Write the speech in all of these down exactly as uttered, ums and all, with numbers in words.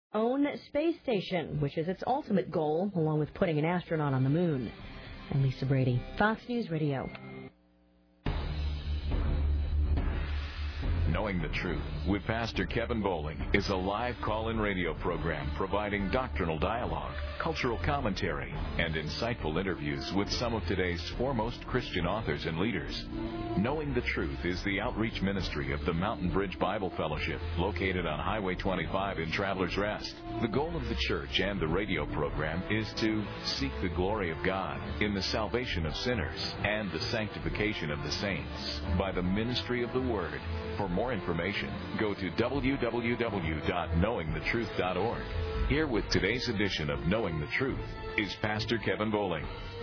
own space station, which is its ultimate goal, along with putting an astronaut on the moon. I'm Lisa Brady, Fox News Radio. Knowing the Truth with Pastor Kevin Bowling is a live call-in radio program providing doctrinal dialogue, cultural commentary, and insightful interviews with some of today's foremost Christian authors and leaders. Knowing the Truth is the outreach ministry of the Mountain Bridge Bible Fellowship, located on Highway twenty-five in Travelers Rest. The goal of the church and the radio program is to seek the glory of God in the salvation of sinners and the sanctification of the saints by the ministry of the Word. For more information, go to w w w dot knowing the truth dot org. Here with today's edition of Knowing the Truth is Pastor Kevin Bowling.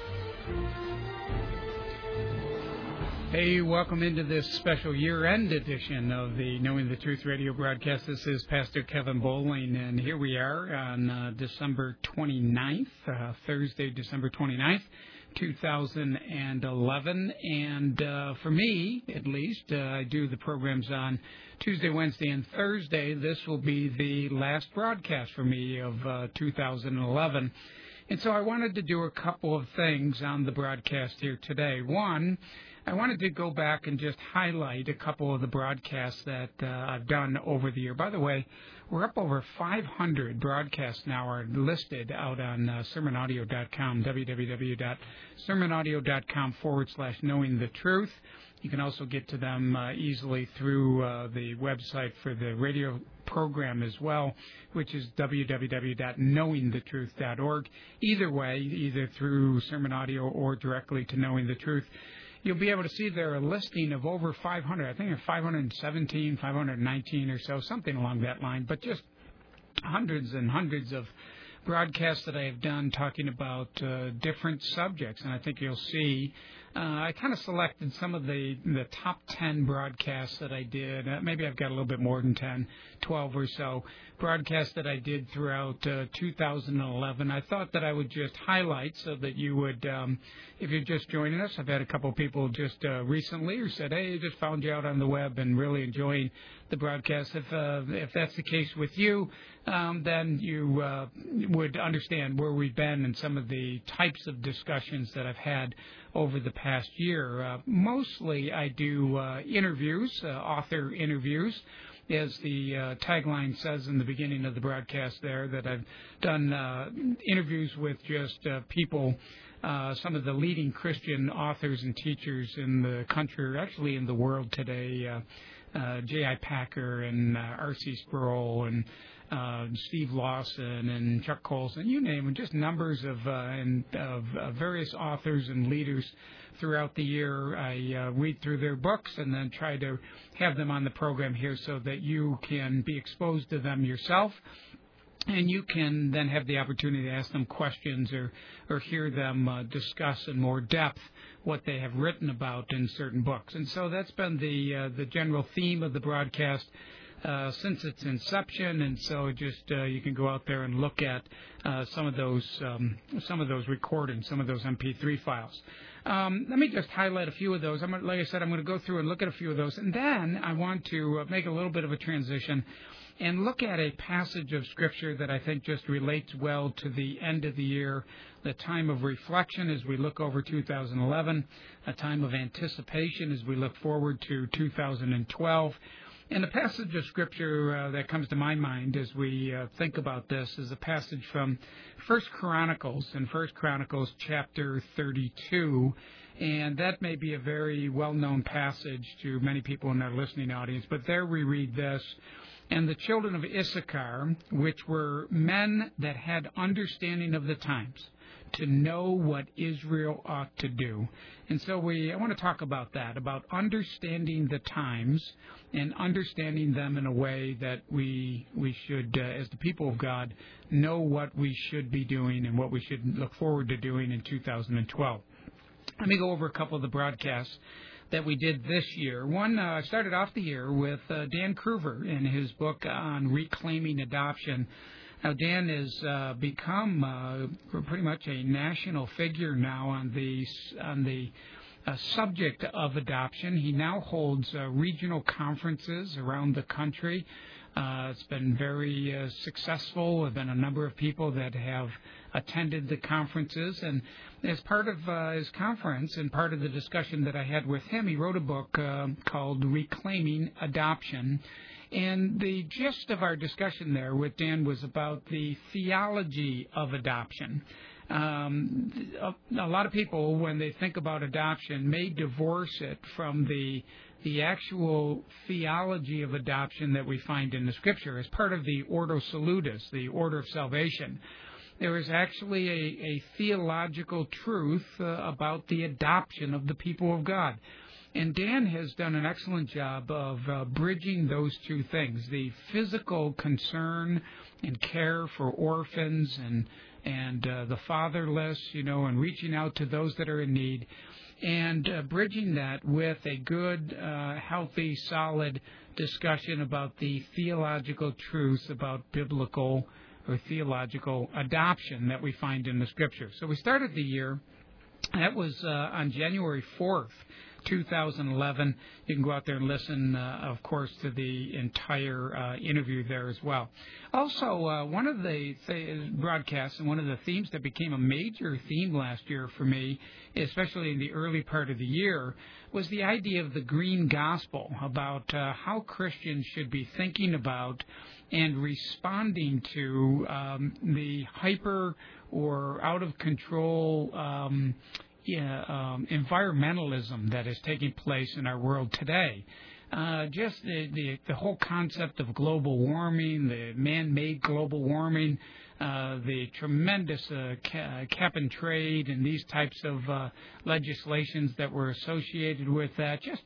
Hey, welcome into this special year-end edition of the Knowing the Truth radio broadcast. This is Pastor Kevin Bowling, and here we are on uh, December twenty-ninth, uh, Thursday, December twenty-ninth. two thousand eleven, and uh, for me, at least, uh, I do the programs on Tuesday, Wednesday, and Thursday. This will be the last broadcast for me of uh, two thousand eleven, and so I wanted to do a couple of things on the broadcast here today. One, I wanted to go back and just highlight a couple of the broadcasts that uh, I've done over the year. By the way, we're up over five hundred broadcasts now are listed out on uh, sermon audio dot com, w w w dot sermon audio dot com forward slash knowing the truth. You can also get to them uh, easily through uh, the website for the radio program as well, which is w w w dot knowing the truth dot org. Either way, either through Sermon Audio or directly to Knowing the Truth, you'll be able to see there a listing of over five hundred. I think it's five hundred seventeen, five hundred nineteen or so, something along that line, but just hundreds and hundreds of broadcasts that I have done talking about uh, different subjects. And I think you'll see, uh, I kind of selected some of the, the top ten broadcasts that I did. Uh, maybe I've got a little bit more than ten, twelve or so broadcasts that I did throughout uh, two thousand eleven. I thought that I would just highlight so that you would, um, if you're just joining us, I've had a couple of people just uh, recently who said, hey, I just found you out on the web and really enjoying the broadcast. If uh, if that's the case with you, um, then you uh, would understand where we've been and some of the types of discussions that I've had over the past year. Uh, mostly I do uh, interviews, uh, author interviews, as the uh, tagline says in the beginning of the broadcast there, that I've done uh, interviews with just uh, people, uh, some of the leading Christian authors and teachers in the country, or actually in the world today, uh, uh, J I Packer and uh, R C Sproul and uh, Steve Lawson and Chuck Colson, you name them, just numbers of, uh, and, of uh, various authors and leaders throughout the year. I uh, read through their books and then try to have them on the program here so that you can be exposed to them yourself, and you can then have the opportunity to ask them questions or, or hear them uh, discuss in more depth what they have written about in certain books. And so that's been the uh, the general theme of the broadcast uh, since its inception. And so just uh, you can go out there and look at uh, some of those um, some of those recordings, some of those M P three files. Um, let me just highlight a few of those. I'm, like I said, I'm going to go through and look at a few of those, and then I want to uh, make a little bit of a transition and look at a passage of Scripture that I think just relates well to the end of the year, the time of reflection as we look over two thousand eleven, a time of anticipation as we look forward to two thousand twelve. And the passage of Scripture uh, that comes to my mind as we uh, think about this is a passage from First Chronicles, in First Chronicles chapter thirty-two. And that may be a very well-known passage to many people in our listening audience, but there we read this: and the children of Issachar, which were men that had understanding of the times, to know what Israel ought to do. And so we, I want to talk about that, about understanding the times and understanding them in a way that we we should, uh, as the people of God, know what we should be doing and what we should look forward to doing in two thousand twelve. Let me go over a couple of the broadcasts that we did this year. One, uh, started off the year with uh, Dan Kruver in his book on reclaiming adoption. Now, Dan has uh, become uh, pretty much a national figure now on the on the uh, subject of adoption. He now holds uh, regional conferences around the country Uh, it's been very uh, successful. There have been a number of people that have attended the conferences, and as part of uh, his conference and part of the discussion that I had with him, he wrote a book uh, called Reclaiming Adoption. And the gist of our discussion there with Dan was about the theology of adoption. Um, a, a lot of people, when they think about adoption, may divorce it from the the actual theology of adoption that we find in the Scripture as part of the Ordo Salutis, the order of salvation. There is actually a, a theological truth uh, about the adoption of the people of God. And Dan has done an excellent job of uh, bridging those two things, the physical concern and care for orphans and and uh, the fatherless, you know, and reaching out to those that are in need, and uh, bridging that with a good, uh, healthy, solid discussion about the theological truths about biblical or theological adoption that we find in the Scripture. So we started the year, that was uh, on January fourth, two thousand eleven. You can go out there and listen, uh, of course, to the entire uh, interview there as well. Also, uh, one of the th- broadcasts and one of the themes that became a major theme last year for me, especially in the early part of the year, was the idea of the green gospel, about uh, how Christians should be thinking about and responding to um, the hyper or out-of-control um Yeah, um, environmentalism that is taking place in our world today. Uh, just the, the the whole concept of global warming, the man-made global warming, uh, the tremendous uh, ca- cap and trade and these types of uh, legislations that were associated with that. Just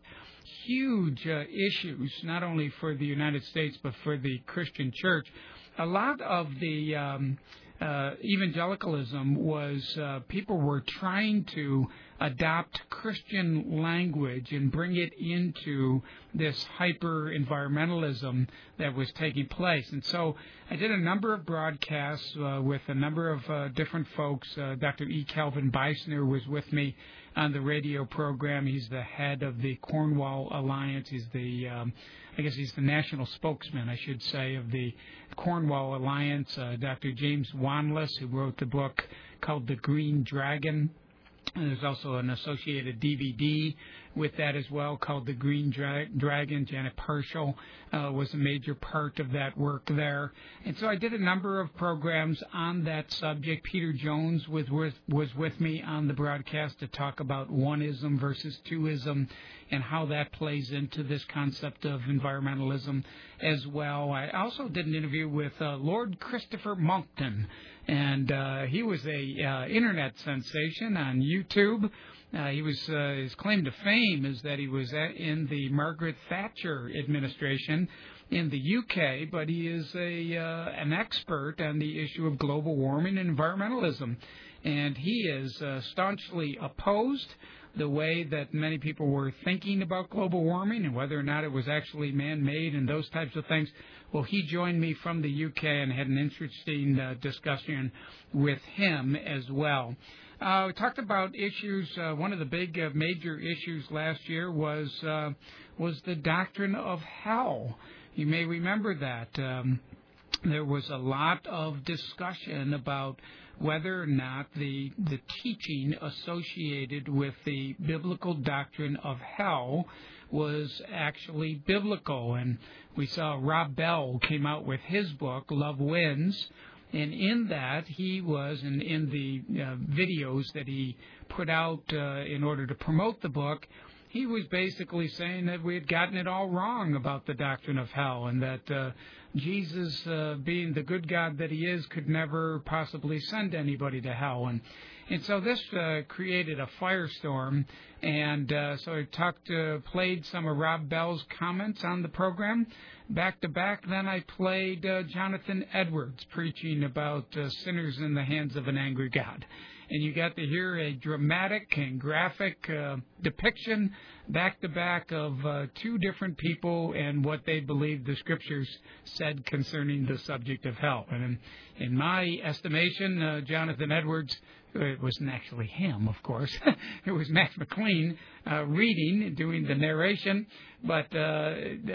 huge uh, issues, not only for the United States but for the Christian church. A lot of the um, Uh, evangelicalism was uh, people were trying to adopt Christian language and bring it into this hyper-environmentalism that was taking place. And so I did a number of broadcasts uh, with a number of uh, different folks. Uh, Doctor E. Calvin Beisner was with me on the radio program. He's the head of the Cornwall Alliance. He's the um, I guess he's the national spokesman, I should say, of the Cornwall Alliance. Uh, Doctor James Wanless, who wrote the book called The Green Dragon. And there's also an associated D V D with that as well called The Green Dra- Dragon. Janet Parshall uh, was a major part of that work there. And so I did a number of programs on that subject. Peter Jones was with, was with me on the broadcast to talk about oneism versus twoism and how that plays into this concept of environmentalism as well. I also did an interview with uh, Lord Christopher Monckton, and uh, he was a uh, internet sensation on YouTube. Uh, he was uh, his claim to fame is that he was at, in the Margaret Thatcher administration in the U K, but he is a uh, an expert on the issue of global warming and environmentalism, and he is uh, staunchly opposed the way that many people were thinking about global warming and whether or not it was actually man-made and those types of things. Well, he joined me from the U K and had an interesting uh, discussion with him as well. Uh, we talked about issues. Uh, one of the big uh, major issues last year was uh, was the doctrine of hell. You may remember that. Um, there was a lot of discussion about whether or not the the teaching associated with the biblical doctrine of hell was actually biblical. And we saw Rob Bell came out with his book, Love Wins, and in that he was, and in the uh, videos that he put out uh, in order to promote the book, he was basically saying that we had gotten it all wrong about the doctrine of hell, and that uh, Jesus, uh, being the good God that he is, could never possibly send anybody to hell. And and so this uh, created a firestorm, and uh, so I talked, uh, played some of Rob Bell's comments on the program back to back. Then I played uh, Jonathan Edwards preaching about uh, sinners in the hands of an angry God. And you got to hear a dramatic and graphic uh, depiction back-to-back of uh, two different people and what they believed the Scriptures said concerning the subject of hell. And in, in my estimation, uh, Jonathan Edwards It wasn't actually him, of course. It was Max McLean uh, reading, doing the narration. But uh,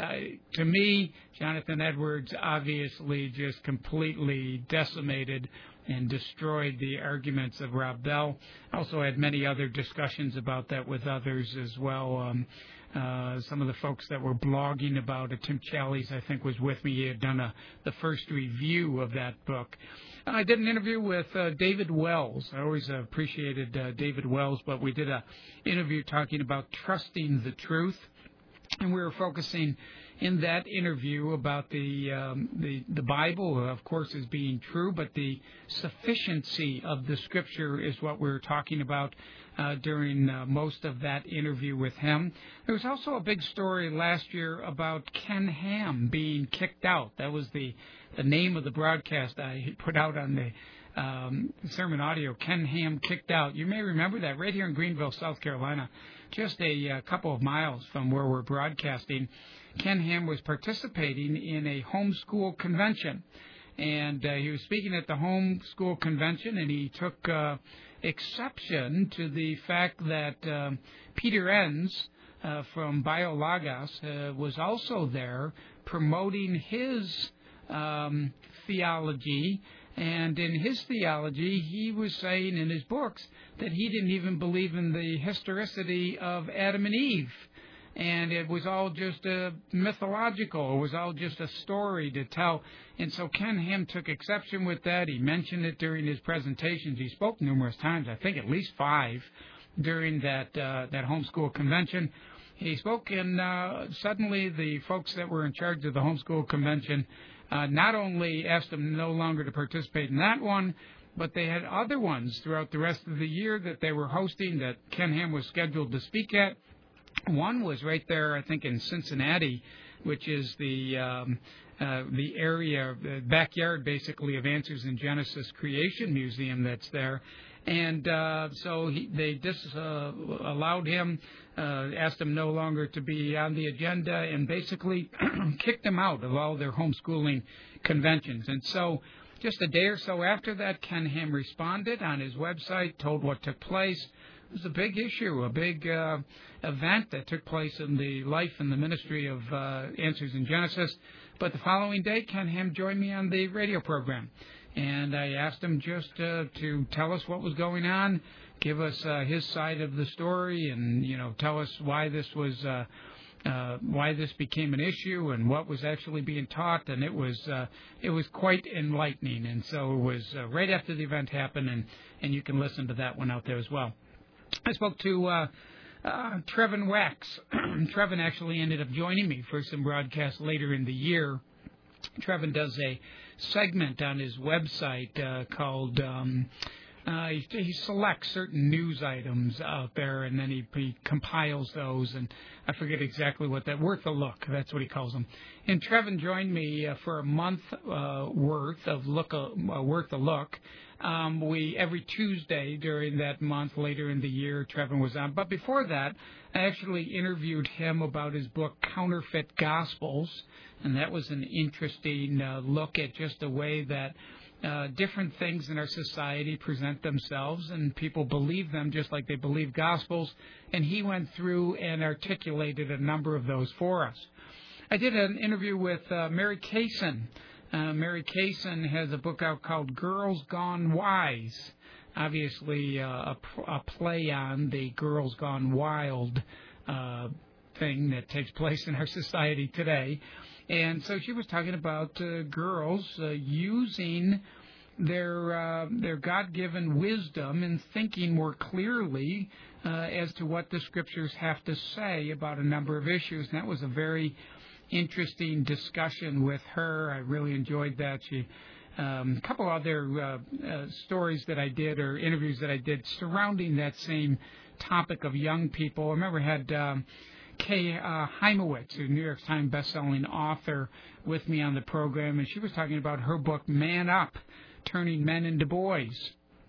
to me, Jonathan Edwards obviously just completely decimated and destroyed the arguments of Rob Bell. I also had many other discussions about that with others as well. Um, uh, some of the folks that were blogging about it, Tim Challies, I think, was with me. He had done a, the first review of that book. I did an interview with uh, David Wells. I always uh, appreciated uh, David Wells, but we did an interview talking about trusting the truth. And we were focusing in that interview about the, um, the the Bible, of course, as being true, but the sufficiency of the Scripture is what we were talking about uh, during uh, most of that interview with him. There was also a big story last year about Ken Ham being kicked out. That was the, the name of the broadcast I put out on the Um, sermon audio, Ken Ham kicked out. You may remember that right here in Greenville, South Carolina, just a, a couple of miles from where we're broadcasting. Ken Ham was participating in a homeschool convention, and uh, he was speaking at the homeschool convention, and he took uh, exception to the fact that um, Peter Enns uh, from BioLogos uh, was also there promoting his um, theology. And in his theology, he was saying in his books that he didn't even believe in the historicity of Adam and Eve. And it was all just uh, mythological. It was all just a story to tell. And so Ken Ham took exception with that. He mentioned it during his presentations. He spoke numerous times, I think at least five, during that, uh, that homeschool convention. He spoke, and uh, suddenly the folks that were in charge of the homeschool convention Uh, not only asked him no longer to participate in that one, but they had other ones throughout the rest of the year that they were hosting that Ken Ham was scheduled to speak at. One was right there, I think, in Cincinnati, which is the um, uh, the area, the backyard, basically, of Answers in Genesis Creation Museum that's there. And uh, so he, they dis, uh, allowed him, uh, asked him no longer to be on the agenda, and basically kicked him out of all their homeschooling conventions. And so just a day or so after that, Ken Ham responded on his website, told what took place. It was a big issue, a big uh, event that took place in the life and the ministry of uh, Answers in Genesis. But the following day, Ken Ham joined me on the radio program. And I asked him just uh, to tell us what was going on, give us uh, his side of the story, and you know, tell us why this was, uh, uh, why this became an issue, and what was actually being taught. And it was, uh, it was quite enlightening. And so it was uh, right after the event happened, and and you can listen to that one out there as well. I spoke to uh, uh, Trevin Wax. Trevin actually ended up joining me for some broadcasts later in the year. Trevin does a segment on his website uh, called um, uh, he, he selects certain news items out there, and then he, he compiles those, and I forget exactly what that, worth a look, that's what he calls them. And Trevin joined me uh, for a month uh, worth of look a, uh, worth a look. Um, we every Tuesday during that month later in the year, Trevin was on. But before that, I actually interviewed him about his book Counterfeit Gospels, and that was an interesting uh, look at just the way that uh, different things in our society present themselves, and people believe them just like they believe Gospels. And he went through and articulated a number of those for us. I did an interview with uh, Mary Kaysen. Uh, Mary Kaysen has a book out called Girls Gone Wise, obviously uh, a, a play on the Girls Gone Wild uh, thing that takes place in our society today. And so she was talking about uh, girls uh, using their uh, their God-given wisdom and thinking more clearly uh, as to what the Scriptures have to say about a number of issues. And that was a very interesting discussion with her. I really enjoyed that. She, um, a couple other uh, uh, stories that I did or interviews that I did surrounding that same topic of young people. I remember I had um, Kay uh, Heimowitz, a New York Times bestselling author, with me on the program, and she was talking about her book Man Up, Turning Men into Boys.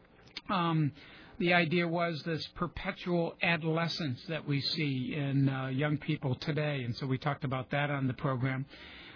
Um, The idea was this perpetual adolescence that we see in uh, young people today, and so we talked about that on the program.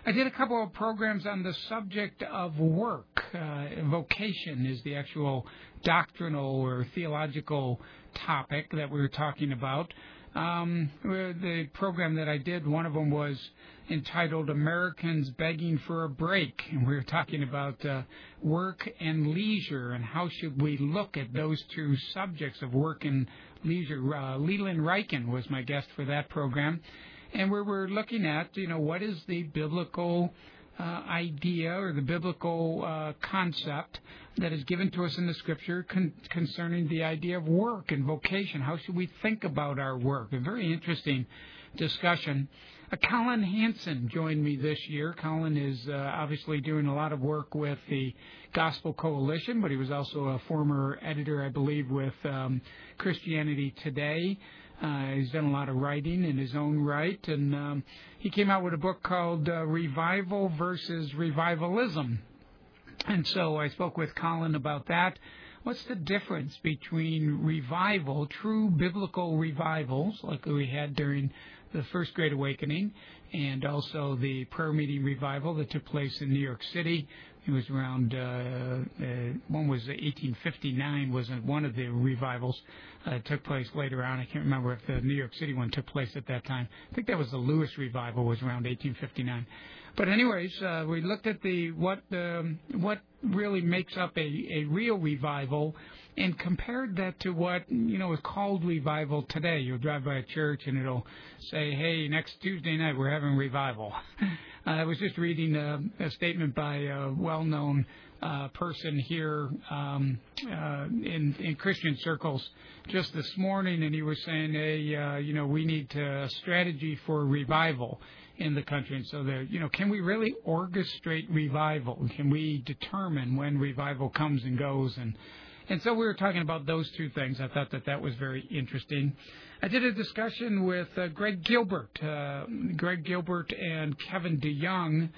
I did a couple of programs on the subject of work. Uh, vocation is the actual doctrinal or theological topic that we were talking about. Um, the program that I did, one of them was entitled Americans Begging for a Break. And we were talking about uh, work and leisure and how should we look at those two subjects of work and leisure. Uh, Leland Ryken was my guest for that program. And we were looking at, you know, what is the biblical uh, idea or the biblical uh, concept that is given to us in the Scripture con- concerning the idea of work and vocation. How should we think about our work? A very interesting discussion. Uh, Colin Hansen joined me this year. Colin is uh, obviously doing a lot of work with the Gospel Coalition, but he was also a former editor, I believe, with um, Christianity Today. Uh, he's done a lot of writing in his own right, and um, he came out with a book called uh, Revival versus Revivalism. And so I spoke with Colin about that. What's the difference between revival, true biblical revivals, like we had during the First Great Awakening, and also the prayer meeting revival that took place in New York City? It was around, uh, uh, one was eighteen fifty-nine, was one of the revivals. Uh, it took place later on. I can't remember if the New York City one took place at that time. I think that was the Lewis revival, was around eighteen fifty-nine. But anyways, uh, we looked at the what um, what really makes up a, a real revival and compared that to what, you know, is called revival today. You'll drive by a church and it'll say, hey, next Tuesday night we're having revival. uh, I was just reading a, a statement by a well-known uh, person here um, uh, in, in Christian circles just this morning, and he was saying, hey, uh, you know, we need a strategy for revival in the country. And so, there, you know, can we really orchestrate revival? Can we determine when revival comes and goes? And and so we were talking about those two things. I thought that that was very interesting. I did a discussion with uh, Greg Gilbert. Uh, Greg Gilbert and Kevin DeYoung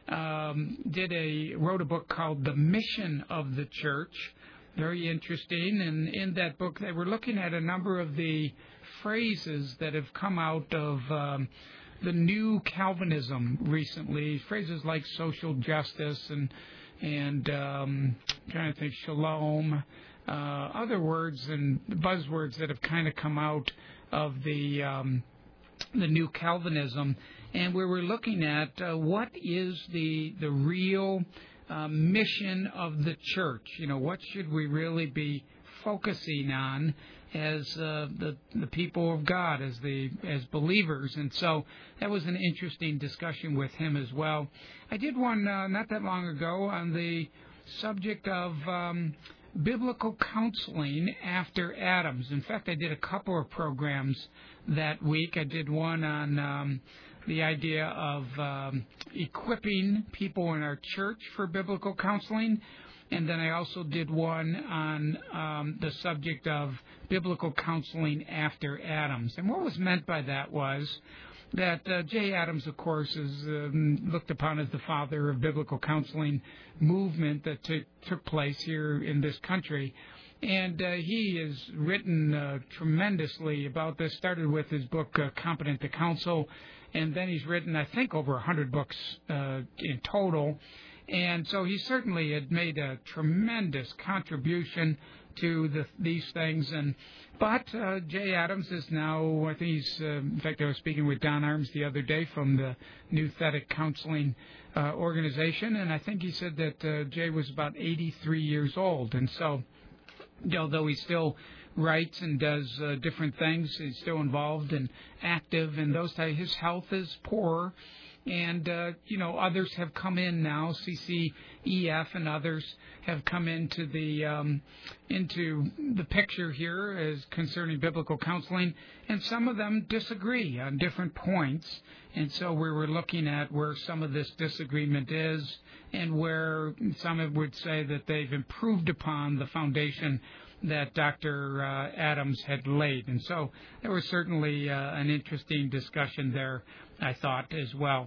um, did a wrote a book called The Mission of the Church. Very interesting. And in that book, they were looking at a number of the phrases that have come out of um, the new Calvinism recently, phrases like social justice and and um, I'm trying to think shalom, uh, other words and buzzwords that have kind of come out of the um, the new Calvinism, and we were looking at uh, what is the the real uh, mission of the church. You know, what should we really be focusing on as uh, the the people of God, as the as believers. And so that was an interesting discussion with him as well. I did one uh, not that long ago on the subject of um, biblical counseling after Adams. In fact, I did a couple of programs that week. I did one on um, the idea of um, equipping people in our church for biblical counseling. And then I also did one on um, the subject of biblical counseling after Adams. And what was meant by that was that uh, Jay Adams, of course, is um, looked upon as the father of biblical counseling movement that t- took place here in this country. And uh, he has written uh, tremendously about this, started with his book, uh, Competent to Counsel, and then he's written, I think, over one hundred books uh, in total. And so he certainly had made a tremendous contribution to the, these things. And but uh, Jay Adams is now, I think he's, uh, in fact, I was speaking with Don Arms the other day from the New Thetic Counseling uh, Organization, and I think he said that uh, Jay was about eighty-three years old. And so, although he still writes and does uh, different things, he's still involved and active, and those types, his health is poor. And, uh, you know, others have come in now, C C E F and others have come into the um, into the picture here as concerning biblical counseling, and some of them disagree on different points. And so we were looking at where some of this disagreement is and where some would say that they've improved upon the foundation that Doctor Uh, Adams had laid. And so there was certainly uh, an interesting discussion there, I thought, as well.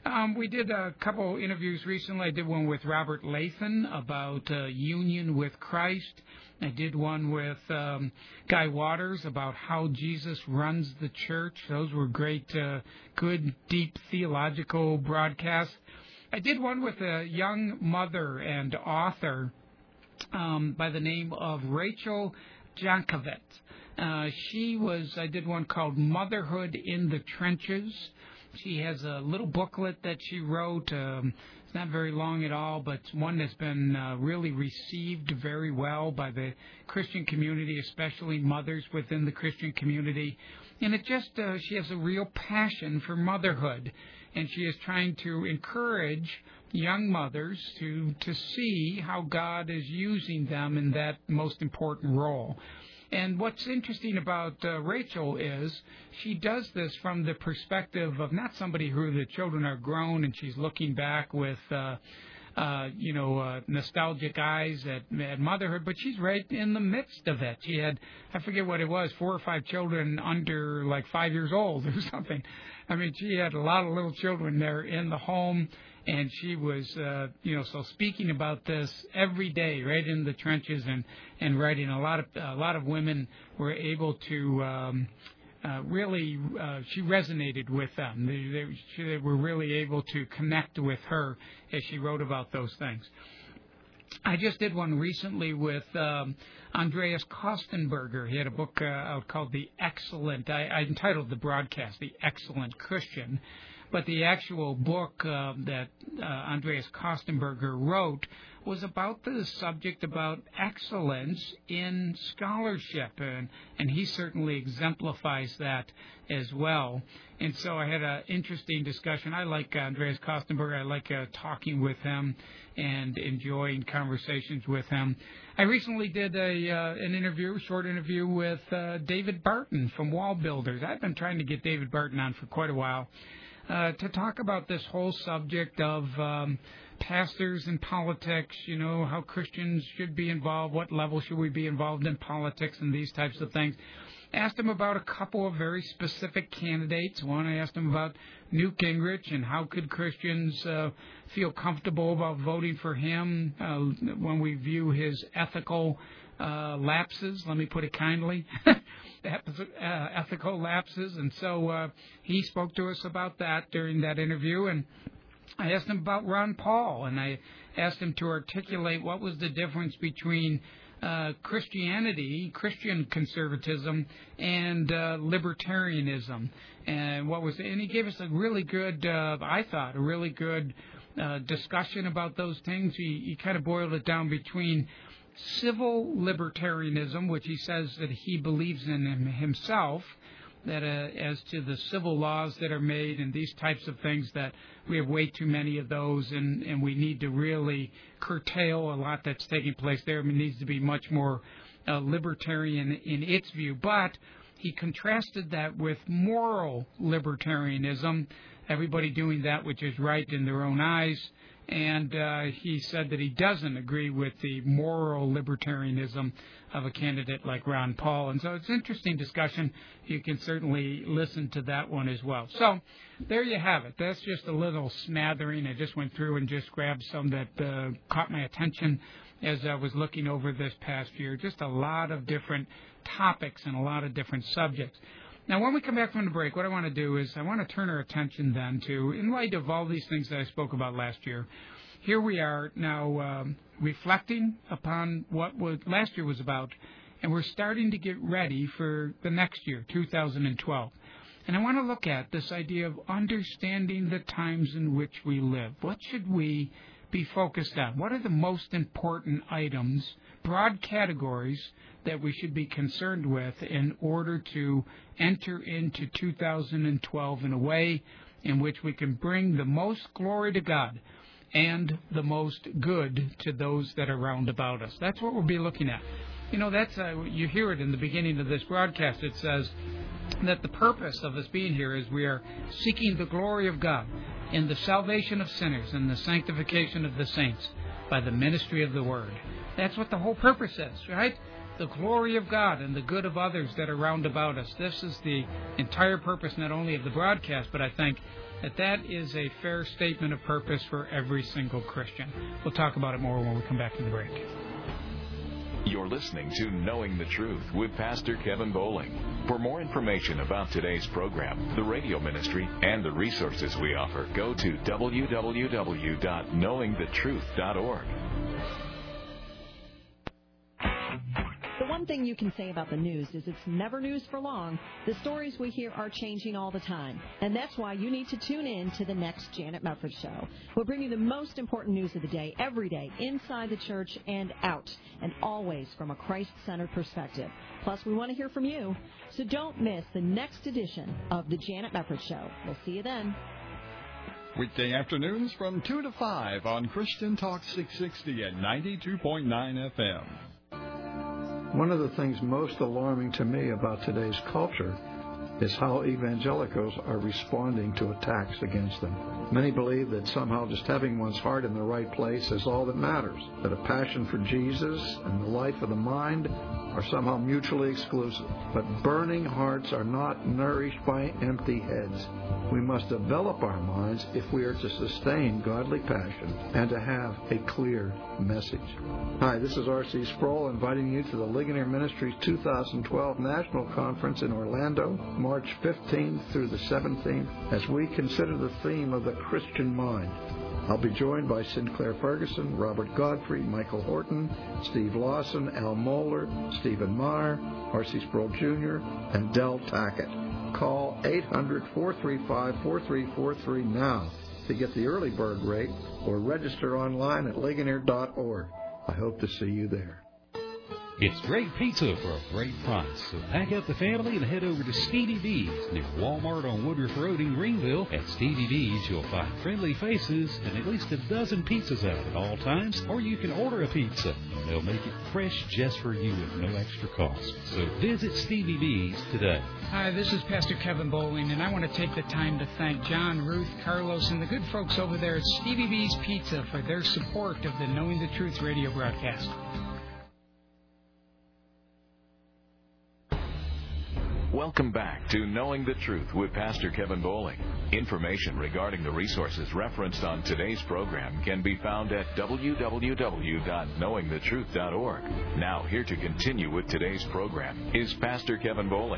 Um, we did a couple interviews recently. I did one with Robert Lathan about uh, union with Christ. I did one with um, Guy Waters about how Jesus runs the church. Those were great, uh, good, deep theological broadcasts. I did one with a young mother and author um, by the name of Rachel Jankovic. Uh, she was, I did one called Motherhood in the Trenches. She has a little booklet that she wrote. Um, it's not very long at all, but it's one that's been uh, really received very well by the Christian community, especially mothers within the Christian community. And it just, uh, she has a real passion for motherhood. And she is trying to encourage young mothers to, to see how God is using them in that most important role. And what's interesting about uh, Rachel is she does this from the perspective of not somebody who the children are grown and she's looking back with, uh, uh, you know, uh, nostalgic eyes at, at motherhood, but she's right in the midst of it. She had, I forget what it was, four or five children under like five years old or something. I mean, she had a lot of little children there in the home. And she was, uh, you know, so speaking about this every day, right in the trenches, and, and writing. A lot of a lot of women were able to um, uh, really. Uh, she resonated with them. They, they, she, they were really able to connect with her as she wrote about those things. I just did one recently with um, Andreas Kostenberger. He had a book uh, out called The Excellent. I, I entitled the broadcast The Excellent Christian. But the actual book uh, that uh, Andreas Kostenberger wrote was about the subject about excellence in scholarship, and, and he certainly exemplifies that as well. And so I had an interesting discussion. I like Andreas Kostenberger. I like uh, talking with him and enjoying conversations with him. I recently did a uh, an interview, short interview with uh, David Barton from Wall Builders. I've been trying to get David Barton on for quite a while. Uh, to talk about this whole subject of um, pastors and politics, you know, how Christians should be involved, what level should we be involved in politics and these types of things. Asked him about a couple of very specific candidates. One, I asked him about Newt Gingrich and how could Christians uh, feel comfortable about voting for him uh, when we view his ethical uh, lapses, let me put it kindly. Uh, ethical lapses, and so uh, he spoke to us about that during that interview, and I asked him about Ron Paul, and I asked him to articulate what was the difference between uh, Christianity, Christian conservatism, and uh, libertarianism, and what was, and he gave us a really good, uh, I thought, a really good uh, discussion about those things. He, he kind of boiled it down between civil libertarianism, which he says that he believes in himself, that uh, as to the civil laws that are made and these types of things, that we have way too many of those, and, and we need to really curtail a lot that's taking place there. It needs to be much more uh, libertarian in its view. But he contrasted that with moral libertarianism, everybody doing that which is right in their own eyes. And uh, he said that he doesn't agree with the moral libertarianism of a candidate like Ron Paul. And so it's an interesting discussion. You can certainly listen to that one as well. So there you have it. That's just a little smattering. I just went through and just grabbed some that uh, caught my attention as I was looking over this past year. Just a lot of different topics and a lot of different subjects. Now, when we come back from the break, what I want to do is I want to turn our attention then to, in light of all these things that I spoke about last year, here we are now um, reflecting upon what was, last year was about, and we're starting to get ready for the next year, two thousand twelve. And I want to look at this idea of understanding the times in which we live. What should we be focused on? What are the most important items, broad categories, that we should be concerned with in order to enter into two thousand twelve in a way in which we can bring the most glory to God and the most good to those that are round about us? That's what we'll be looking at. You know, that's uh, you hear it in the beginning of this broadcast. It says that the purpose of us being here is we are seeking the glory of God in the salvation of sinners and the sanctification of the saints by the ministry of the Word. That's what the whole purpose is, right? the glory of God and the good of others that are round about us. This is the entire purpose not only of the broadcast, but I think that that is a fair statement of purpose for every single Christian. We'll talk about it more when we come back from the break. You're listening to Knowing the Truth with Pastor Kevin Bowling. For more information about today's program, the radio ministry, and the resources we offer, go to w w w dot knowing the truth dot org. The one thing you can say about the news is it's never news for long. The stories we hear are changing all the time. And that's why you need to tune in to the next Janet Mefford Show. We'll bring you the most important news of the day, every day, inside the church and out, and always from a Christ-centered perspective. Plus, we want to hear from you. So don't miss the next edition of the Janet Mefford Show. We'll see you then. Weekday afternoons from two to five on Christian Talk six sixty at ninety-two point nine F M. One of the things most alarming to me about today's culture is how evangelicals are responding to attacks against them. Many believe that somehow just having one's heart in the right place is all that matters, that a passion for Jesus and the life of the mind are somehow mutually exclusive. But burning hearts are not nourished by empty heads. We must develop our minds if we are to sustain godly passion and to have a clear message. Hi, this is R C Sproul inviting you to the Ligonier Ministries two thousand twelve National Conference in Orlando, March fifteenth through the seventeenth, as we consider the theme of the Christian mind. I'll be joined by Sinclair Ferguson, Robert Godfrey, Michael Horton, Steve Lawson, Al Moeller, Stephen Meyer, R C Sproul Junior, and Del Tackett. Call eight hundred, four three five, four three four three now to get the early bird rate or register online at ligonier dot org. I hope to see you there. It's great pizza for a great price. So pack up the family and head over to Stevie B's near Walmart on Woodruff Road in Greenville. At Stevie B's, you'll find friendly faces and at least a dozen pizzas out at all times. Or you can order a pizza. They'll make it fresh just for you at no extra cost. So visit Stevie B's today. Hi, this is Pastor Kevin Bowling, and I want to take the time to thank John, Ruth, Carlos, and the good folks over there at Stevie B's Pizza for their support of the Knowing the Truth radio broadcast. Welcome back to Knowing the Truth with Pastor Kevin Bowling. Information regarding the resources referenced on today's program can be found at w w w dot knowing the truth dot org. Now, here to continue with today's program is Pastor Kevin Bowling.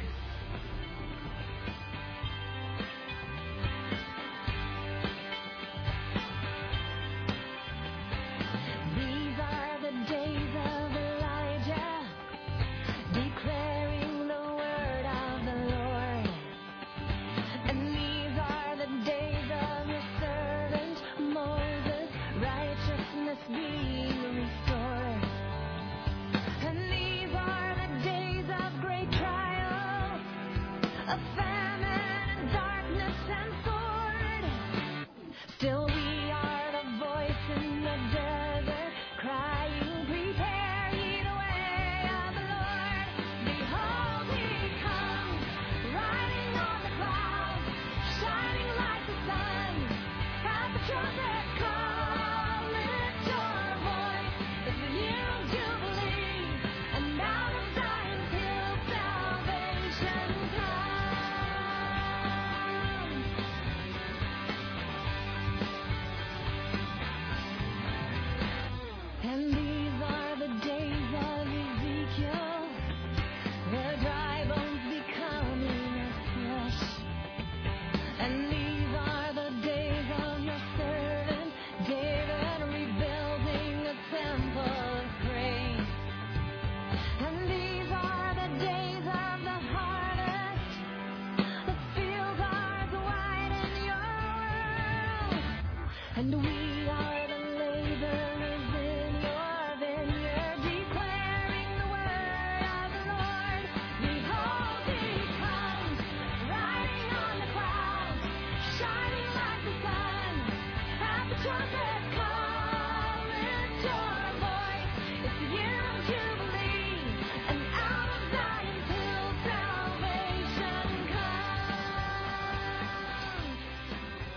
Being restored. And these are the days of great trial.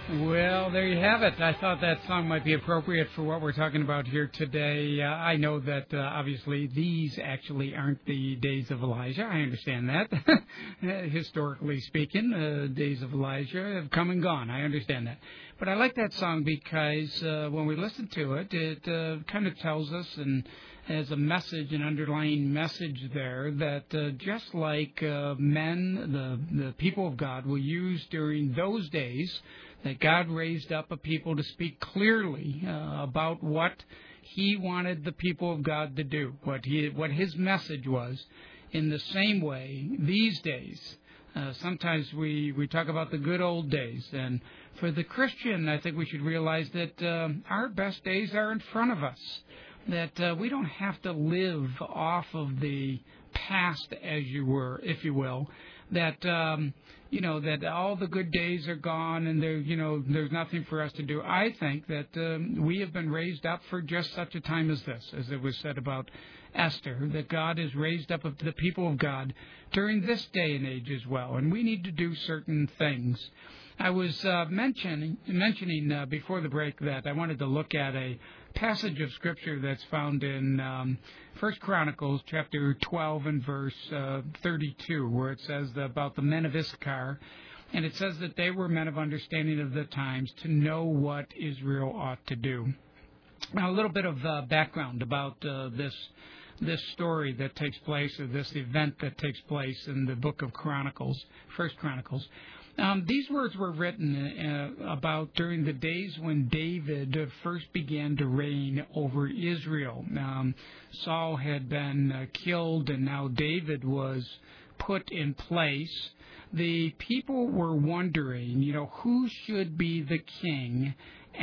Well, there you have it. I thought that song might be appropriate for what we're talking about here today. Uh, I know that uh, obviously these actually aren't the days of Elijah. I understand that. Historically speaking, the uh, days of Elijah have come and gone. I understand that. But I like that song because uh, when we listen to it, it uh, kind of tells us and has a message, an underlying message there that uh, just like uh, men, the, the people of God, will use during those days, that God raised up a people to speak clearly uh, about what He wanted the people of God to do, what he, what His message was. In the same way, these days, uh, sometimes we, we talk about the good old days, and for the Christian, I think we should realize that uh, our best days are in front of us, that uh, we don't have to live off of the past, as you were, if you will, that um, you know that all the good days are gone and there you know there's nothing for us to do. I think that um, we have been raised up for just such a time as this, as it was said about Esther, that God has raised up the people of God during this day and age as well, and we need to do certain things. I was uh, mentioning mentioning uh, before the break that I wanted to look at a passage of Scripture that's found in um, First Chronicles chapter twelve and verse uh, thirty-two, where it says about the men of Issachar, and it says that they were men of understanding of the times to know what Israel ought to do. Now, a little bit of uh, background about uh, this this story that takes place, or this event that takes place in the book of Chronicles, First Chronicles. Um, these words were written uh, about during the days when David uh, first began to reign over Israel. Um, Saul had been uh, killed, and now David was put in place. The people were wondering, you know, who should be the king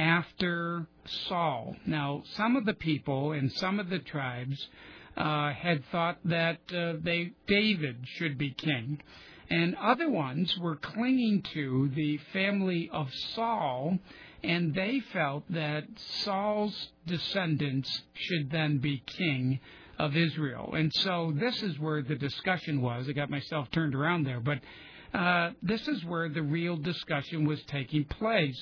after Saul. Now, some of the people and some of the tribes uh, had thought that uh, they David should be king. And other ones were clinging to the family of Saul, and they felt that Saul's descendants should then be king of Israel. And so this is where the discussion was. I got myself turned around there, but uh, this is where the real discussion was taking place.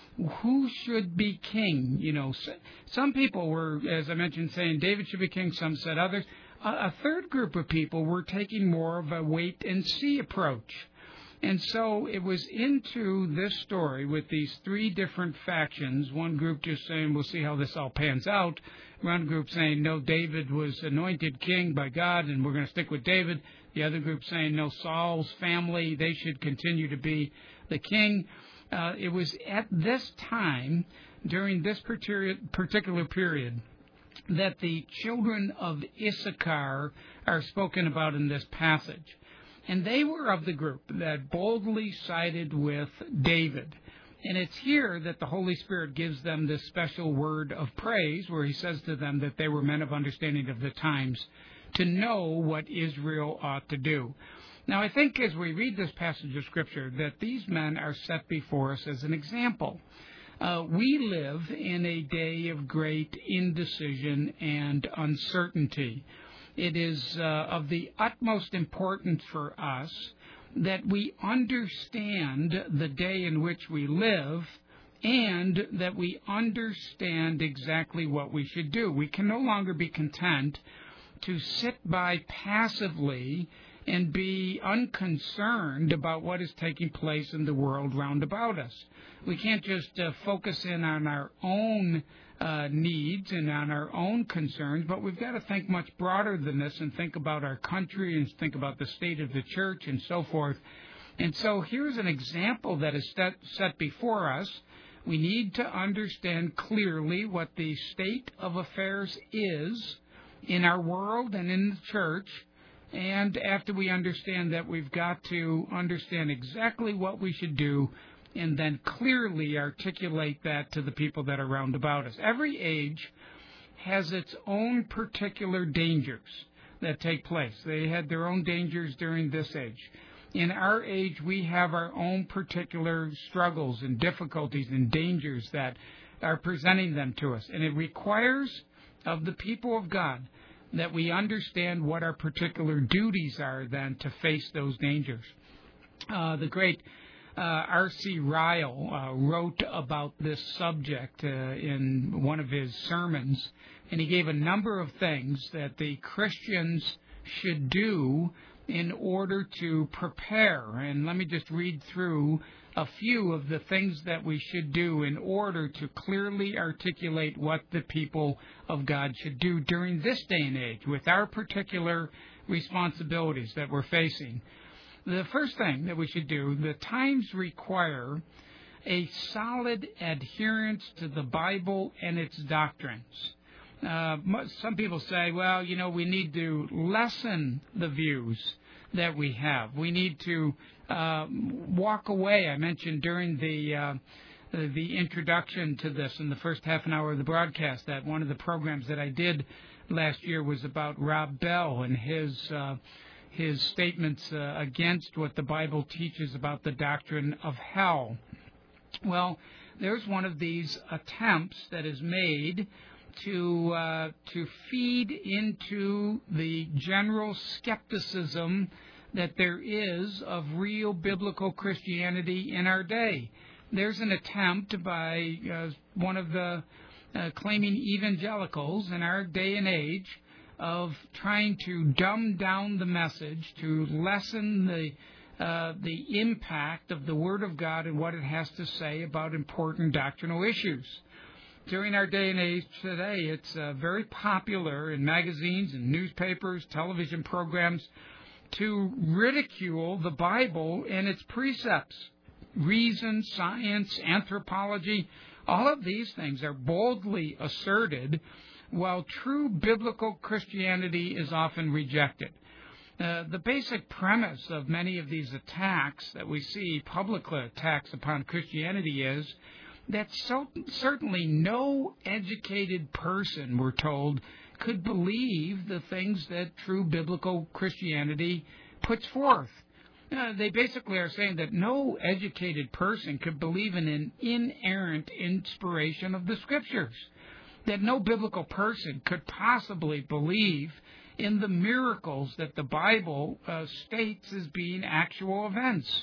Who should be king? You know, some people were, as I mentioned, saying David should be king. Some said others. A third group of people were taking more of a wait-and-see approach. And so it was into this story with these three different factions, one group just saying, we'll see how this all pans out, one group saying, no, David was anointed king by God, and we're going to stick with David, the other group saying, no, Saul's family, they should continue to be the king. Uh, it was at this time, during this particular period, that the children of Issachar are spoken about in this passage. And they were of the group that boldly sided with David. And it's here that the Holy Spirit gives them this special word of praise, where He says to them that they were men of understanding of the times to know what Israel ought to do. Now, I think as we read this passage of Scripture that these men are set before us as an example. Uh, we live in a day of great indecision and uncertainty. It is uh, of the utmost importance for us that we understand the day in which we live and that we understand exactly what we should do. We can no longer be content to sit by passively and be unconcerned about what is taking place in the world round about us. We can't just uh, focus in on our own uh, needs and on our own concerns, but we've got to think much broader than this and think about our country and think about the state of the church and so forth. And so here's an example that is set, set before us. We need to understand clearly what the state of affairs is in our world and in the church. And after we understand that, we've got to understand exactly what we should do and then clearly articulate that to the people that are round about us. Every age has its own particular dangers that take place. They had their own dangers during this age. In our age, we have our own particular struggles and difficulties and dangers that are presenting them to us. And it requires of the people of God that we understand what our particular duties are then to face those dangers. Uh, the great uh, R C Ryle uh, wrote about this subject uh, in one of his sermons, and he gave a number of things that the Christians should do in order to prepare. And let me just read through a few of the things that we should do in order to clearly articulate what the people of God should do during this day and age with our particular responsibilities that we're facing. The first thing that we should do, the times require a solid adherence to the Bible and its doctrines. Uh, some people say, well, you know, we need to lessen the views that we have. We need to uh, walk away. I mentioned during the uh, the introduction to this in the first half an hour of the broadcast that one of the programs that I did last year was about Rob Bell and his uh, his statements uh, against what the Bible teaches about the doctrine of hell. Well, there's one of these attempts that is made to uh, to feed into the general skepticism that there is of real biblical Christianity in our day. There's an attempt by uh, one of the uh, claiming evangelicals in our day and age of trying to dumb down the message, to lessen the uh, the impact of the Word of God and what it has to say about important doctrinal issues. During our day and age today, it's uh, very popular in magazines and newspapers, television programs, to ridicule the Bible and its precepts. Reason, science, anthropology, all of these things are boldly asserted, while true biblical Christianity is often rejected. Uh, the basic premise of many of these attacks that we see, public attacks upon Christianity, is that so, certainly no educated person, we're told, could believe the things that true biblical Christianity puts forth. Uh, they basically are saying that no educated person could believe in an inerrant inspiration of the Scriptures, that no biblical person could possibly believe in the miracles that the Bible uh, states as being actual events.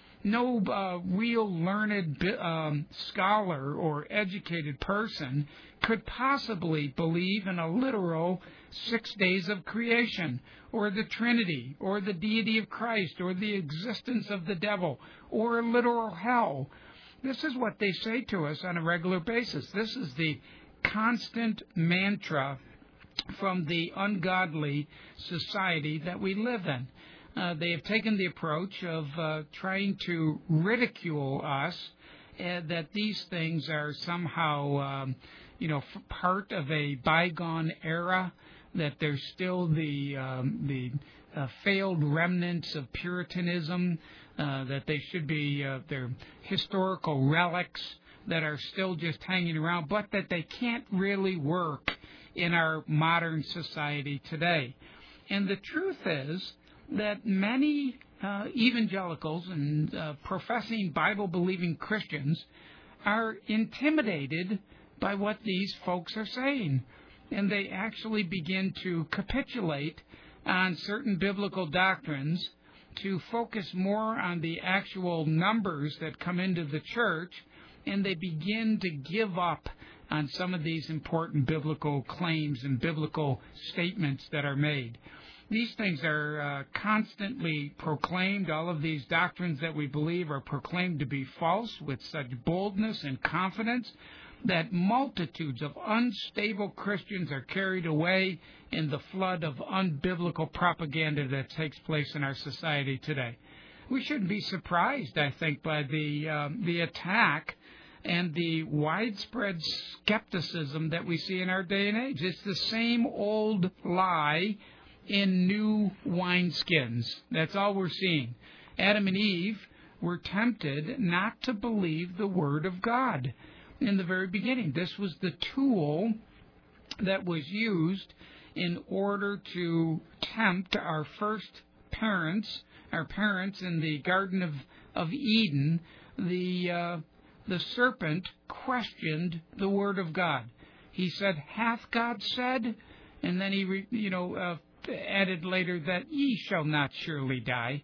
No uh, real learned um, scholar or educated person could possibly believe in a literal six days of creation, or the Trinity, or the deity of Christ, or the existence of the devil, or a literal hell. This is what they say to us on a regular basis. This is the constant mantra from the ungodly society that we live in. Uh, they have taken the approach of uh, trying to ridicule us, uh, that these things are somehow, um, you know, f- part of a bygone era, that there's still the um, the uh, failed remnants of Puritanism, uh, that they should be uh, they're historical relics that are still just hanging around, but that they can't really work in our modern society today. And the truth is that many uh, evangelicals and uh, professing Bible-believing Christians are intimidated by what these folks are saying. And they actually begin to capitulate on certain biblical doctrines to focus more on the actual numbers that come into the church, and they begin to give up on some of these important biblical claims and biblical statements that are made. These things are uh, constantly proclaimed. All of these doctrines that we believe are proclaimed to be false with such boldness and confidence that multitudes of unstable Christians are carried away in the flood of unbiblical propaganda that takes place in our society today. We shouldn't be surprised, I think, by the um, the attack and the widespread skepticism that we see in our day and age. It's the same old lie in new wineskins. That's all we're seeing. Adam and Eve were tempted not to believe the Word of God in the very beginning. This was the tool that was used in order to tempt our first parents, our parents in the Garden of, of Eden. The uh, the serpent questioned the Word of God. He said, "Hath God said?" And then he, re, you know, uh, added later that ye shall not surely die.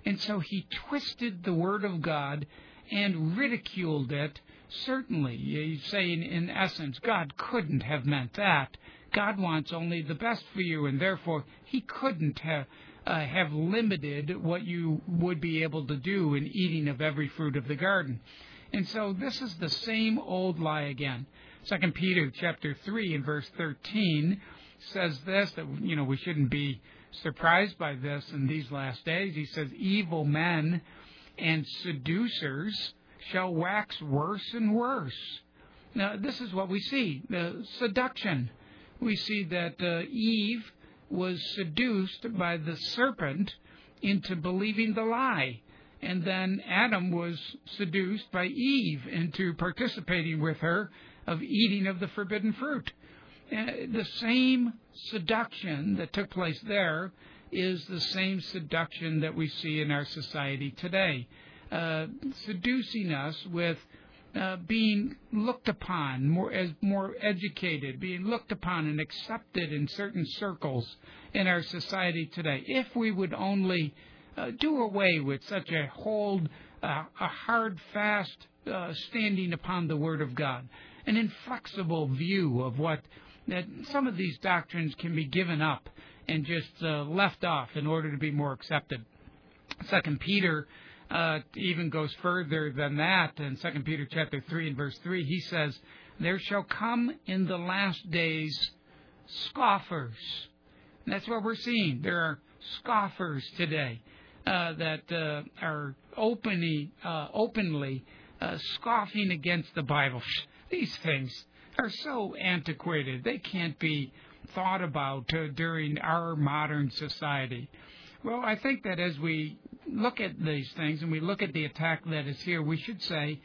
And so he twisted the Word of God and ridiculed it. Certainly, he's saying, in essence, God couldn't have meant that. God wants only the best for you, and therefore he couldn't have, uh, have limited what you would be able to do in eating of every fruit of the garden. And so this is the same old lie again. Second Peter chapter three and verse thirteen says this, that, you know, we shouldn't be surprised by this in these last days. He says, evil men and seducers shall wax worse and worse. Now, this is what we see, the seduction. We see that uh, Eve was seduced by the serpent into believing the lie. And then Adam was seduced by Eve into participating with her of eating of the forbidden fruit. Uh, the same seduction that took place there is the same seduction that we see in our society today, uh, seducing us with uh, being looked upon more as more educated, being looked upon and accepted in certain circles in our society today. If we would only uh, do away with such a hold, uh, a hard, fast uh, standing upon the Word of God, an inflexible view of what that some of these doctrines can be given up and just uh, left off in order to be more accepted. Second Peter uh, even goes further than that. In Second Peter chapter three and verse three, he says, "There shall come in the last days scoffers." And that's what we're seeing. There are scoffers today uh, that uh, are openly, uh, openly uh, scoffing against the Bible. These things are so antiquated. They can't be thought about uh, during our modern society. Well, I think that as we look at these things and we look at the attack that is here, we should say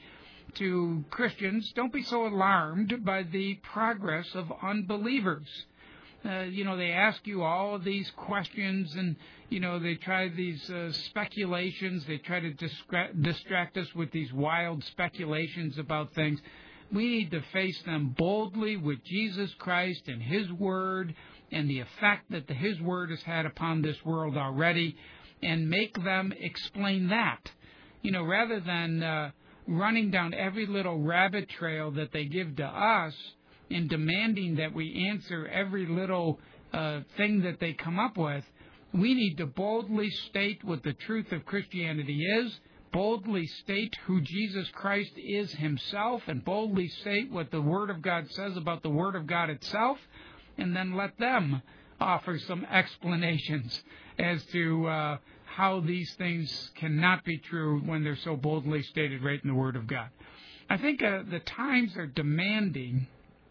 to Christians, don't be so alarmed by the progress of unbelievers. Uh, you know, they ask you all of these questions, and, you know, they try these uh, speculations. They try to distra- distract us with these wild speculations about things. We need to face them boldly with Jesus Christ and His Word and the effect that the, His Word has had upon this world already, and make them explain that. You know, rather than uh, running down every little rabbit trail that they give to us and demanding that we answer every little uh, thing that they come up with, we need to boldly state what the truth of Christianity is, boldly state who Jesus Christ is Himself, and boldly state what the Word of God says about the Word of God itself, and then let them offer some explanations as to uh, how these things cannot be true when they're so boldly stated right in the Word of God. I think uh, the times are demanding,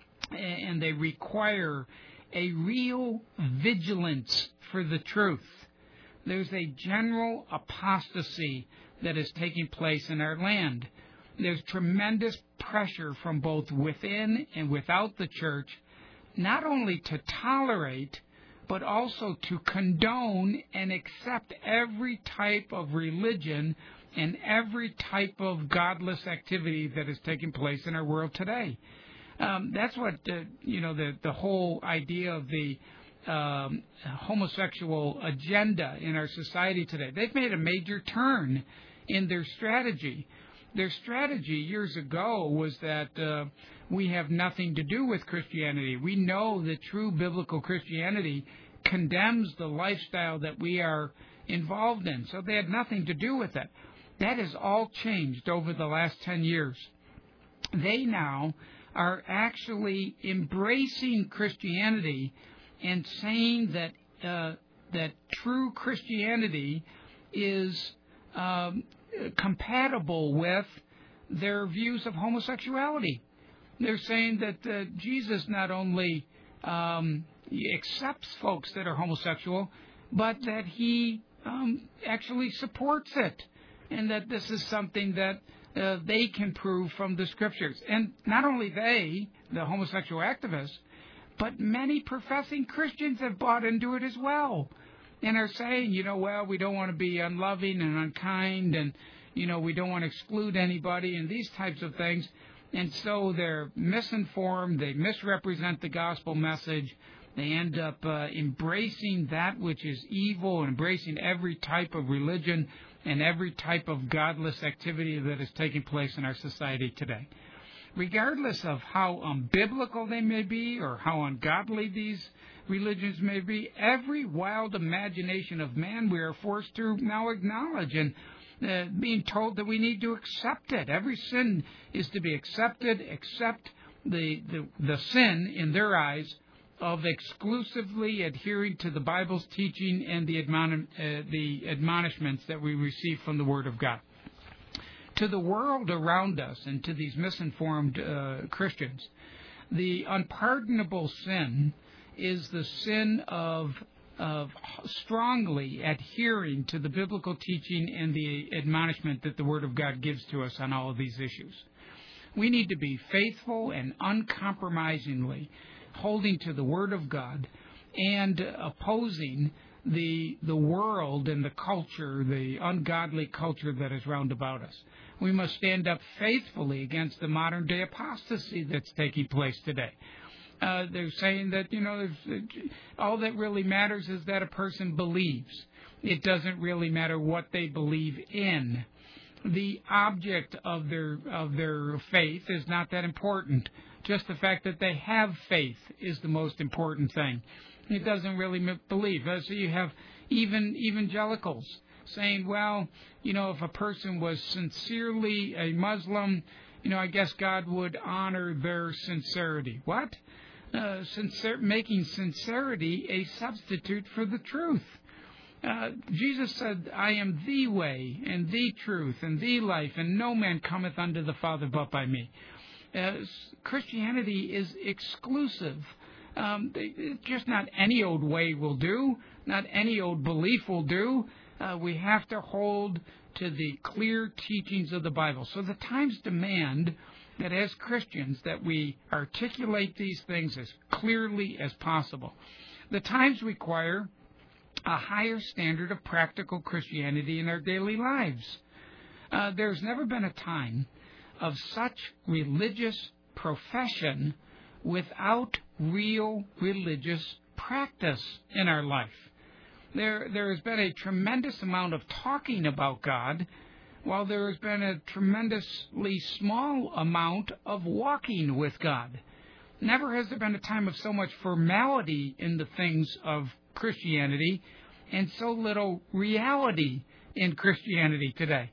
and they require a real vigilance for the truth. There's a general apostasy that is taking place in our land. There's tremendous pressure from both within and without the church, not only to tolerate, but also to condone and accept every type of religion and every type of godless activity that is taking place in our world today. Um, that's what, uh, you know, the, the whole idea of the um, homosexual agenda in our society today. They've made a major turn in their strategy. Their strategy years ago was that uh, we have nothing to do with Christianity. We know that true biblical Christianity condemns the lifestyle that we are involved in. So they had nothing to do with it. That has all changed over the last ten years. They now are actually embracing Christianity and saying that uh, that true Christianity is um, compatible with their views of homosexuality. They're saying that uh, Jesus not only um, accepts folks that are homosexual, but that he um, actually supports it, and that this is something that uh, they can prove from the Scriptures. And not only they, the homosexual activists, but many professing Christians have bought into it as well, and are saying, you know, well, we don't want to be unloving and unkind, and, you know, we don't want to exclude anybody, and these types of things. And so they're misinformed, they misrepresent the gospel message, They end up uh, embracing that which is evil, embracing every type of religion and every type of godless activity that is taking place in our society today. Regardless of how unbiblical they may be or how ungodly these religions may be, every wild imagination of man we are forced to now acknowledge and uh, being told that we need to accept it. Every sin is to be accepted except the, the, the sin in their eyes of exclusively adhering to the Bible's teaching and the, admon- uh, the admonishments that we receive from the Word of God. To the world around us and to these misinformed uh, Christians, the unpardonable sin is the sin of, of strongly adhering to the biblical teaching and the admonishment that the Word of God gives to us on all of these issues. We need to be faithful and uncompromisingly holding to the Word of God and opposing the the world and the culture, the ungodly culture that is round about us. We must stand up faithfully against the modern day apostasy that's taking place today. Uh, they're saying that, you know, all that really matters is that a person believes. It doesn't really matter what they believe in. The object of their of their faith is not that important. Just the fact that they have faith is the most important thing. It doesn't really believe. So you have even evangelicals saying, well, you know, if a person was sincerely a Muslim, you know, I guess God would honor their sincerity. What? Uh, sincere, making sincerity a substitute for the truth. Uh, Jesus said, I am the way and the truth and the life, and no man cometh unto the Father but by me. Uh, Christianity is exclusive. Um, just not any old way will do. Not any old belief will do. Uh, we have to hold to the clear teachings of the Bible. So the times demand that as Christians that we articulate these things as clearly as possible. The times require a higher standard of practical Christianity in our daily lives. Uh, there's never been a time of such religious profession without real religious practice in our life. There, there has been a tremendous amount of talking about God, while there has been a tremendously small amount of walking with God. Never has there been a time of so much formality in the things of Christianity and so little reality in Christianity today.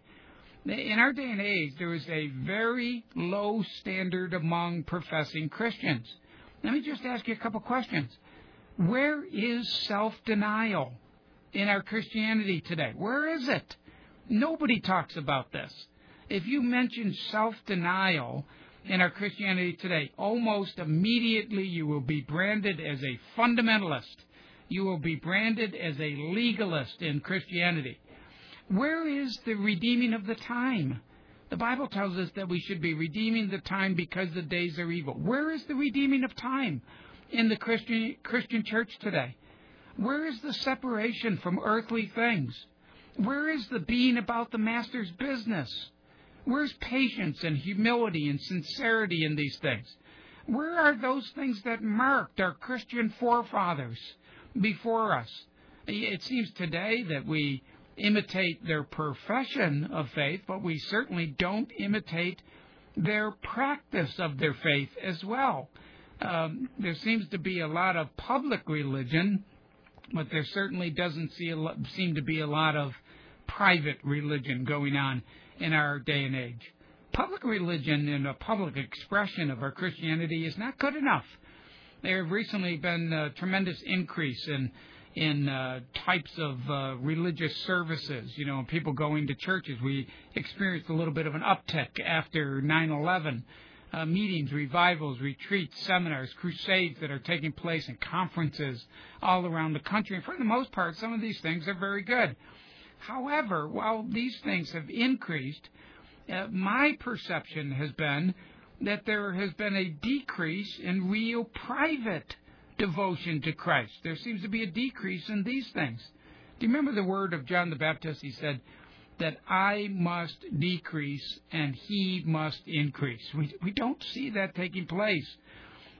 In our day and age, there is a very low standard among professing Christians. Let me just ask you a couple questions. Where is self-denial in our Christianity today? Where is it? Nobody talks about this. If you mention self-denial in our Christianity today, almost immediately you will be branded as a fundamentalist. You will be branded as a legalist in Christianity. Where is the redeeming of the time? The Bible tells us that we should be redeeming the time because the days are evil. Where is the redeeming of time in the Christian Christian church today? Where is the separation from earthly things? Where is the being about the Master's business? Where's patience and humility and sincerity in these things? Where are those things that marked our Christian forefathers before us? It seems today that we imitate their profession of faith, but we certainly don't imitate their practice of their faith as well. Um, there seems to be a lot of public religion, but there certainly doesn't see a lot, seem to be a lot of private religion going on in our day and age. Public religion and a public expression of our Christianity is not good enough. There have recently been a tremendous increase in in uh, types of uh, religious services, you know, people going to churches. We experienced a little bit of an uptick after nine eleven. Uh, meetings, revivals, retreats, seminars, crusades that are taking place in conferences all around the country. And for the most part, some of these things are very good. However, while these things have increased, uh, my perception has been that there has been a decrease in real private devotion to Christ. There seems to be a decrease in these things. Do you remember the word of John the Baptist? He said that I must decrease and he must increase. We, we don't see that taking place.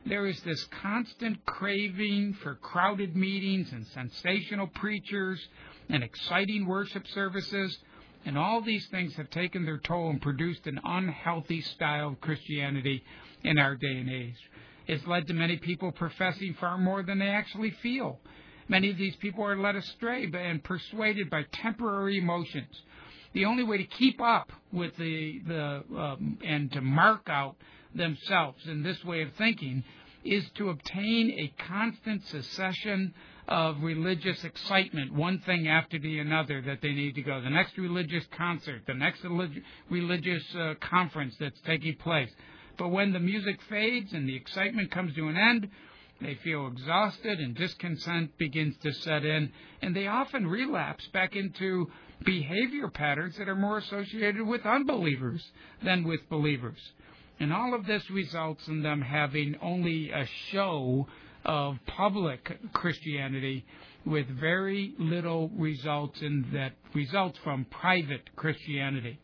There is this constant craving for crowded meetings and sensational preachers and exciting worship services, and all these things have taken their toll and produced an unhealthy style of Christianity in our day and age. It's led to many people professing far more than they actually feel. Many of these people are led astray and persuaded by temporary emotions. The only way to keep up with the, the um, and to mark out themselves in this way of thinking is to obtain a constant succession of religious excitement, one thing after the another that they need to go. The next religious concert, the next relig- religious uh, conference that's taking place. But when the music fades and the excitement comes to an end, they feel exhausted and discontent begins to set in, and they often relapse back into behavior patterns that are more associated with unbelievers than with believers. And all of this results in them having only a show of public Christianity with very little results in that results from private Christianity.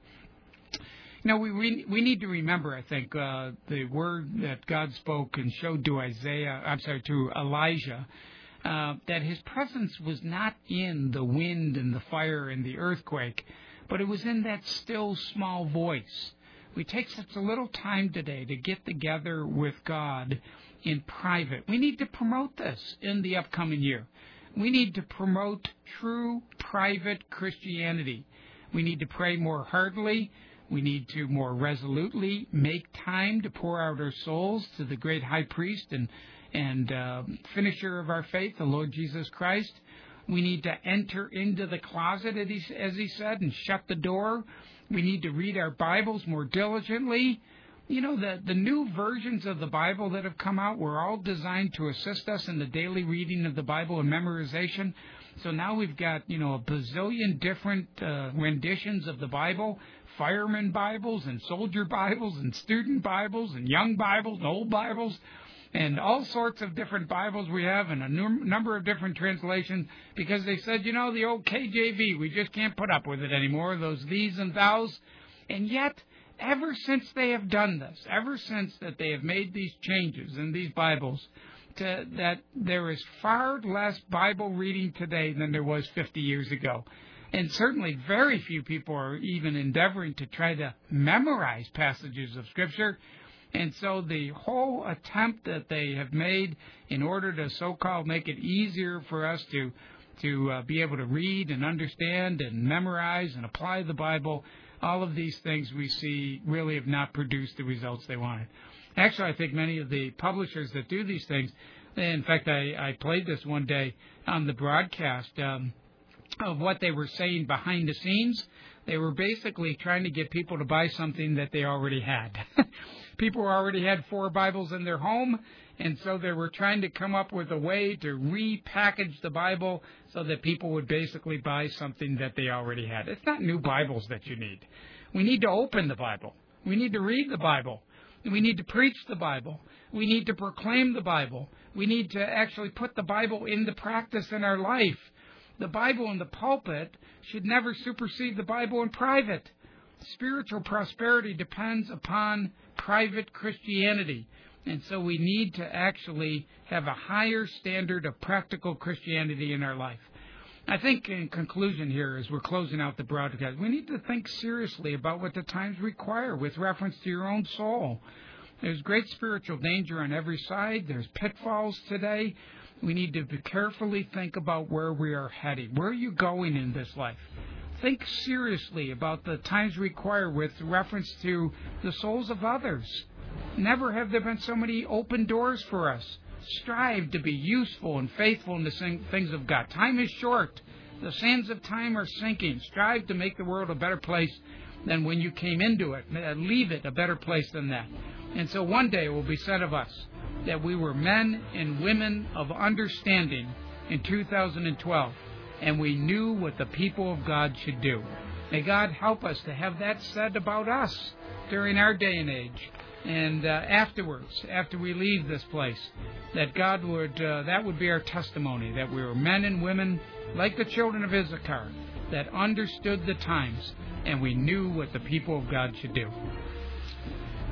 You know, we we, we need to remember, I think, uh, the word that God spoke and showed to Isaiah, I'm sorry, to Elijah, uh, that his presence was not in the wind and the fire and the earthquake, but it was in that still small voice. We take such a little time today to get together with God in private. We need to promote this in the upcoming year. We need to promote true private Christianity. We need to pray more heartily. We need to more resolutely make time to pour out our souls to the great high priest and, and uh, finisher of our faith, the Lord Jesus Christ. We need to enter into the closet, as he, as he said, and shut the door. We need to read our Bibles more diligently. You know, the, the new versions of the Bible that have come out were all designed to assist us in the daily reading of the Bible and memorization. So now we've got, you know, a bazillion different uh, renditions of the Bible, fireman Bibles and soldier Bibles and student Bibles and young Bibles and old Bibles, and all sorts of different Bibles we have and a num- number of different translations, because they said, you know, the old K J V, we just can't put up with it anymore, those these and thous. And yet, ever since they have done this, ever since that they have made these changes in these Bibles, to, that there is far less Bible reading today than there was fifty years ago. And certainly very few people are even endeavoring to try to memorize passages of Scripture. And so the whole attempt that they have made in order to so-called make it easier for us to to uh, be able to read and understand and memorize and apply the Bible, all of these things we see really have not produced the results they wanted. Actually, I think many of the publishers that do these things, in fact, I, I played this one day on the broadcast um, of what they were saying behind the scenes. They were basically trying to get people to buy something that they already had. People already had four Bibles in their home, and so they were trying to come up with a way to repackage the Bible so that people would basically buy something that they already had. It's not new Bibles that you need. We need to open the Bible. We need to read the Bible. We need to preach the Bible. We need to proclaim the Bible. We need to actually put the Bible into practice in our life. The Bible in the pulpit should never supersede the Bible in private. Spiritual prosperity depends upon private Christianity. And so we need to actually have a higher standard of practical Christianity in our life. I think in conclusion here, as we're closing out the broadcast, we need to think seriously about what the times require with reference to your own soul. There's great spiritual danger on every side. There's pitfalls today. We need to carefully think about where we are heading. Where are you going in this life? Think seriously about the times required with reference to the souls of others. Never have there been so many open doors for us. Strive to be useful and faithful in the things of God. Time is short. The sands of time are sinking. Strive to make the world a better place than when you came into it. Leave it a better place than that. And so one day it will be said of us that we were men and women of understanding in two thousand twelve, and we knew what the people of God should do. May God help us to have that said about us during our day and age. And uh, afterwards, after we leave this place, that God would, uh, that would be our testimony, that we were men and women like the children of Issachar, that understood the times, and we knew what the people of God should do.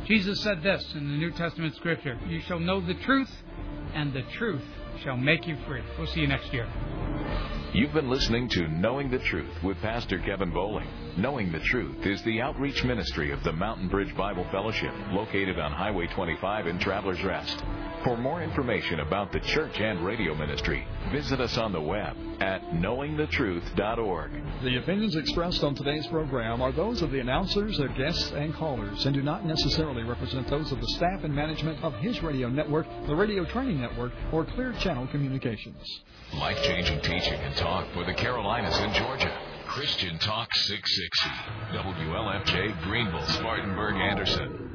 Jesus said this in the New Testament Scripture, "You shall know the truth, and the truth shall make you free." We'll see you next year. You've been listening to Knowing the Truth with Pastor Kevin Bowling. Knowing the Truth is the outreach ministry of the Mountain Bridge Bible Fellowship, located on Highway twenty-five in Travelers Rest. For more information about the church and radio ministry, visit us on the web at knowing the truth dot org. The opinions expressed on today's program are those of the announcers, their guests, and callers, and do not necessarily represent those of the staff and management of His Radio Network, the Radio Training Network, or Clear Channel Communications. Life-changing teaching and talk for the Carolinas and Georgia. Christian Talk six sixty. W L F J, Greenville, Spartanburg, Anderson.